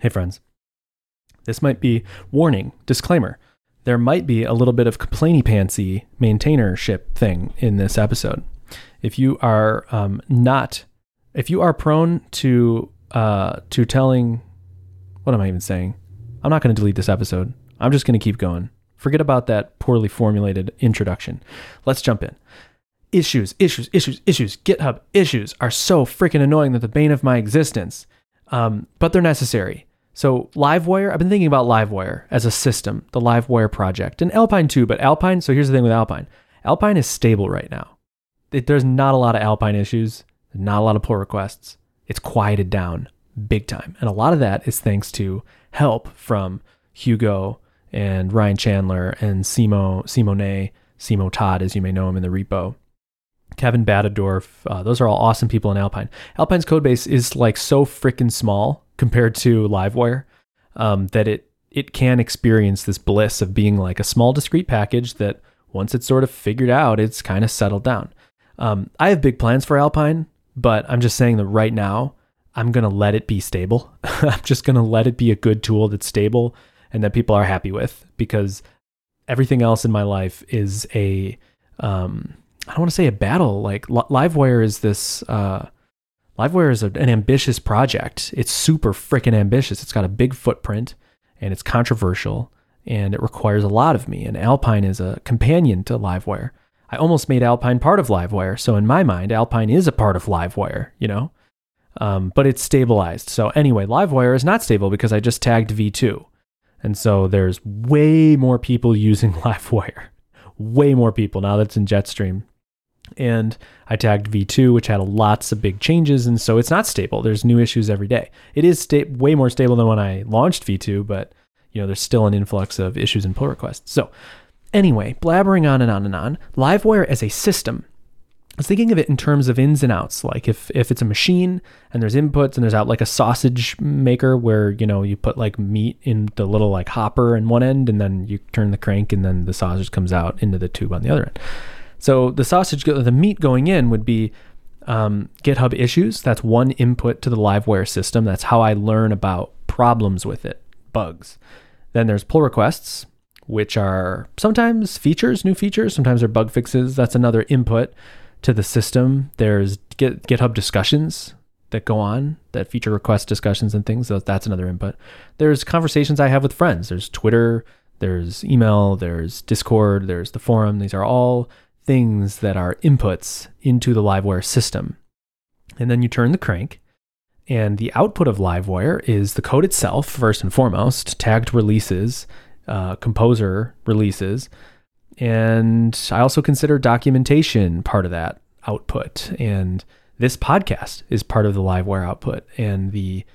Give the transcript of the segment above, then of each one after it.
Hey friends, this might be warning, disclaimer. There might be a little bit of complainy-pantsy maintainership thing in this episode. If you are prone to telling, what am I even saying? I'm not going to delete this episode. I'm just going to keep going. Forget about that poorly formulated introduction. Let's jump in. Issues. GitHub issues are so freaking annoying that they're the bane of my existence. But they're necessary. So Livewire, I've been thinking about Livewire as a system, the Livewire project, and Alpine too, but Alpine, so here's the thing with Alpine. Alpine is stable right now. There's not a lot of Alpine issues, not a lot of pull requests. It's quieted down big time. And a lot of that is thanks to help from Hugo and Ryan Chandler and Simo Todd, as you may know him in the repo. Kevin Badadorf, those are all awesome people in Alpine. Alpine's codebase is like so freaking small compared to Livewire that it can experience this bliss of being like a small discrete package that once it's sort of figured out, it's kind of settled down. I have big plans for Alpine, but I'm just saying that right now, I'm going to let it be stable. I'm just going to let it be a good tool that's stable and that people are happy with, because everything else in my life is I don't want to say a battle. Like Livewire is this, Livewire is an ambitious project. It's super freaking ambitious. It's got a big footprint and it's controversial and it requires a lot of me. And Alpine is a companion to Livewire. I almost made Alpine part of Livewire. So in my mind, Alpine is a part of Livewire, you know, but it's stabilized. So anyway, Livewire is not stable because I just tagged V2. And so there's way more people using Livewire, way more people now that it's in Jetstream. And I tagged V2, which had lots of big changes. And so it's not stable. There's new issues every day. It is way more stable than when I launched V2, but you know, there's still an influx of issues and pull requests. So anyway, blabbering on and on and on, Livewire as a system, I was thinking of it in terms of ins and outs. Like if it's a machine and there's inputs and there's out like a sausage maker where, you know, you put like meat in the little like hopper in one end and then you turn the crank and then the sausage comes out into the tube on the other end. So the meat going in would be GitHub issues. That's one input to the Livewire system. That's how I learn about problems with it, bugs. Then there's pull requests, which are sometimes features, new features. Sometimes they're bug fixes. That's another input to the system. There's GitHub discussions that go on, that feature request discussions and things. So that's another input. There's conversations I have with friends. There's Twitter, there's email, there's Discord, there's the forum. These are all things that are inputs into the Livewire system. And then you turn the crank, and the output of Livewire is the code itself, first and foremost, tagged releases, composer releases. And I also consider documentation part of that output. And this podcast is part of the Livewire output, and the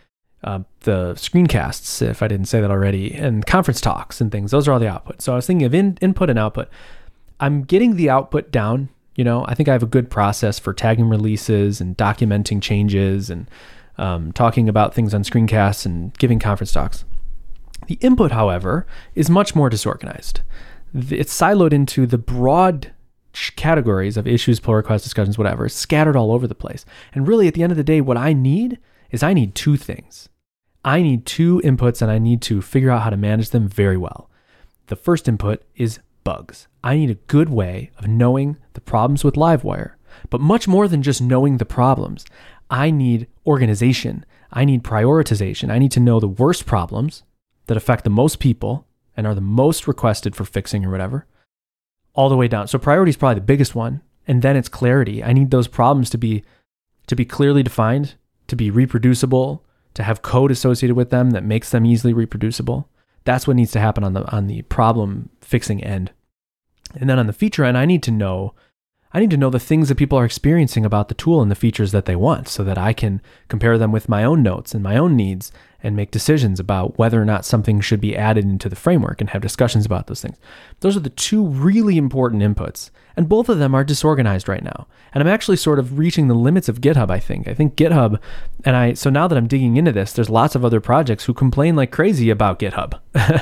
screencasts, if I didn't say that already, and conference talks and things. Those are all the outputs. So I was thinking of input and output. I'm getting the output down. You know, I think I have a good process for tagging releases and documenting changes and talking about things on screencasts and giving conference talks. The input, however, is much more disorganized. It's siloed into the broad categories of issues, pull requests, discussions, whatever. It's scattered all over the place. And really, at the end of the day, what I need two things. I need two inputs, and I need to figure out how to manage them very well. The first input is bugs. I need a good way of knowing the problems with Livewire, but much more than just knowing the problems. I need organization. I need prioritization. I need to know the worst problems that affect the most people and are the most requested for fixing or whatever, all the way down. So priority is probably the biggest one. And then it's clarity. I need those problems to be clearly defined, to be reproducible, to have code associated with them that makes them easily reproducible. That's what needs to happen on the problem fixing end. And then on the feature end, I need to know the things that people are experiencing about the tool and the features that they want, so that I can compare them with my own notes and my own needs and make decisions about whether or not something should be added into the framework and have discussions about those things. Those are the two really important inputs, and both of them are disorganized right now. And I'm actually sort of reaching the limits of GitHub, I think. I think GitHub, so now that I'm digging into this, there's lots of other projects who complain like crazy about GitHub.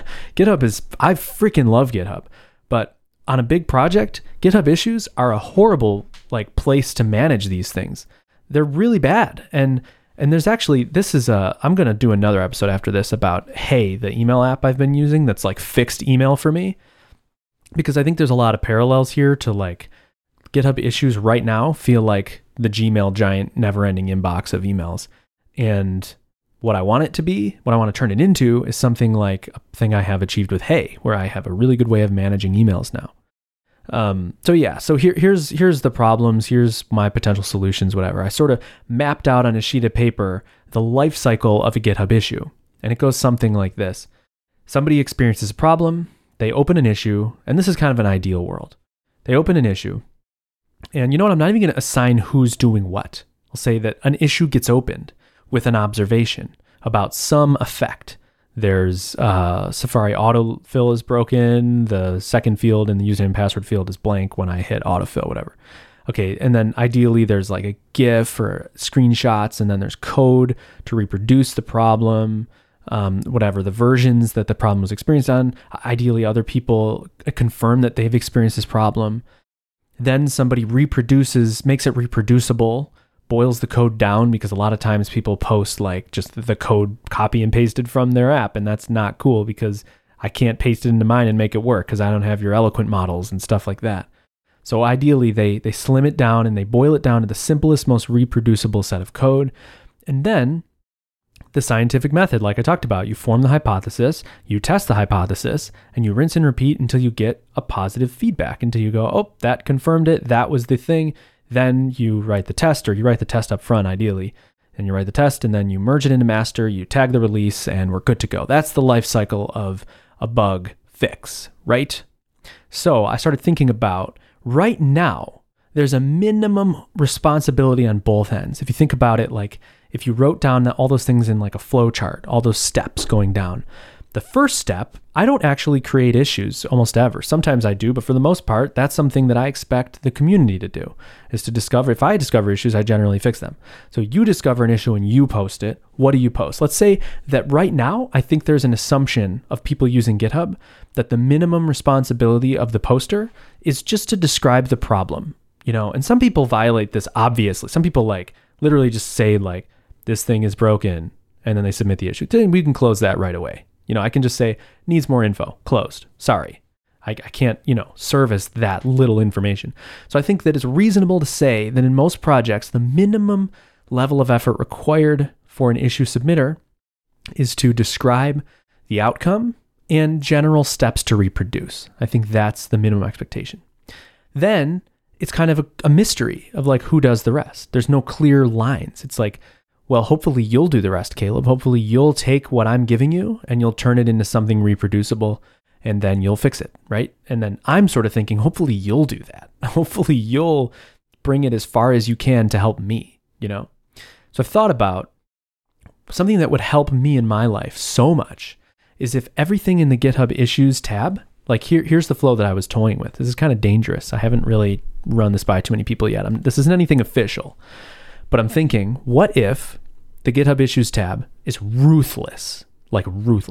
I freaking love GitHub, but on a big project, GitHub issues are a horrible place to manage these things. They're really bad. And And there's actually, I'm going to do another episode after this about Hey, the email app I've been using that's like fixed email for me, because I think there's a lot of parallels here to like GitHub issues right now feel like the Gmail giant never-ending inbox of emails. And what I want it to be, what I want to turn it into is something like a thing I have achieved with Hey, where I have a really good way of managing emails now. So here's the problems. Here's my potential solutions, whatever. I sort of mapped out on a sheet of paper the life cycle of a GitHub issue. And it goes something like this. Somebody experiences a problem, they open an issue, and this is kind of an ideal world. They open an issue, and you know what? I'm not even going to assign who's doing what. I'll say that an issue gets opened with an observation about some effect. There's Safari autofill is broken. The second field in the username and password field is blank when I hit autofill, whatever. Okay, and then ideally there's like a GIF or screenshots, and then there's code to reproduce the problem, whatever, the versions that the problem was experienced on. Ideally, other people confirm that they've experienced this problem. Then somebody makes it reproducible, boils the code down, because a lot of times people post like just the code copy and pasted from their app, and that's not cool because I can't paste it into mine and make it work because I don't have your eloquent models and stuff like that. So ideally they slim it down and they boil it down to the simplest, most reproducible set of code. And then the scientific method, like I talked about, you form the hypothesis, you test the hypothesis, and you rinse and repeat until you get a positive feedback, until you go, oh, that confirmed it, that was the thing. Then you write the test, or you write the test up front, ideally. And you write the test, and then you merge it into master, you tag the release, and we're good to go. That's the life cycle of a bug fix, right? So I started thinking about, right now, there's a minimum responsibility on both ends. If you think about it, like if you wrote down all those things in like a flow chart, all those steps going down, the first step, I don't actually create issues almost ever. Sometimes I do, but for the most part, that's something that I expect the community to do, is to discover. If I discover issues, I generally fix them. So you discover an issue and you post it. What do you post? Let's say that right now, I think there's an assumption of people using GitHub that the minimum responsibility of the poster is just to describe the problem, and some people violate this obviously. Some people like literally just say like, this thing is broken, and then they submit the issue. Then we can close that right away. I can just say, needs more info, closed. Sorry. I can't, service that little information. So I think that it's reasonable to say that in most projects, the minimum level of effort required for an issue submitter is to describe the outcome and general steps to reproduce. I think that's the minimum expectation. Then it's kind of a mystery of like, who does the rest? There's no clear lines. It's like, well, hopefully you'll do the rest, Caleb. Hopefully you'll take what I'm giving you and you'll turn it into something reproducible, and then you'll fix it, right? And then I'm sort of thinking, hopefully you'll do that. Hopefully you'll bring it as far as you can to help me, So I've thought about something that would help me in my life so much is if everything in the GitHub issues tab, like here's the flow that I was toying with. This is kind of dangerous. I haven't really run this by too many people yet. This isn't anything official. But I'm thinking, what if the GitHub Issues tab is ruthless? Like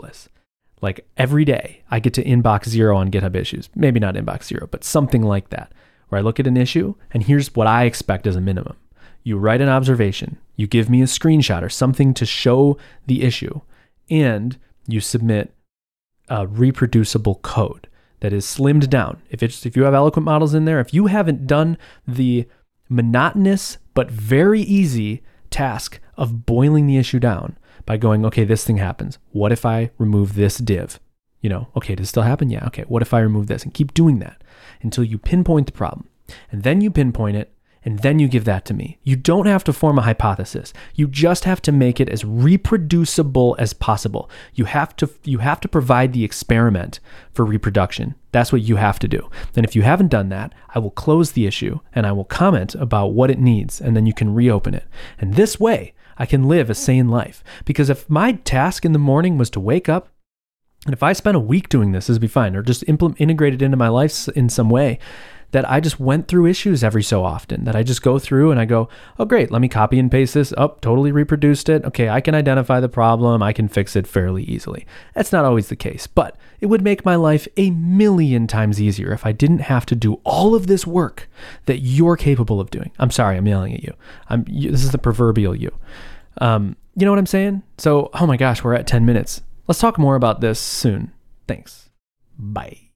every day I get to inbox 0 on GitHub Issues. Maybe not inbox 0, but something like that, where I look at an issue and here's what I expect as a minimum. You write an observation, you give me a screenshot or something to show the issue, and you submit a reproducible code that is slimmed down. If you have eloquent models in there, if you haven't done the monotonous but very easy task of boiling the issue down by going, okay, this thing happens. What if I remove this div? Okay, does it still happen? Yeah. Okay, what if I remove this? And keep doing that until you pinpoint the problem. And then you pinpoint it, and then you give that to me. You don't have to form a hypothesis. You just have to make it as reproducible as possible. You have to provide the experiment for reproduction. That's what you have to do. And if you haven't done that, I will close the issue and I will comment about what it needs, and then you can reopen it. And this way, I can live a sane life. Because if my task in the morning was to wake up, and if I spent a week doing this would be fine, or just integrate it into my life in some way, that I just went through issues every so often, that I just go through and I go, oh, great, let me copy and paste this. Oh, totally reproduced it. Okay, I can identify the problem. I can fix it fairly easily. That's not always the case, but it would make my life a million times easier if I didn't have to do all of this work that you're capable of doing. I'm sorry, I'm yelling at you. This is the proverbial you. You know what I'm saying? So, oh my gosh, we're at 10 minutes. Let's talk more about this soon. Thanks. Bye.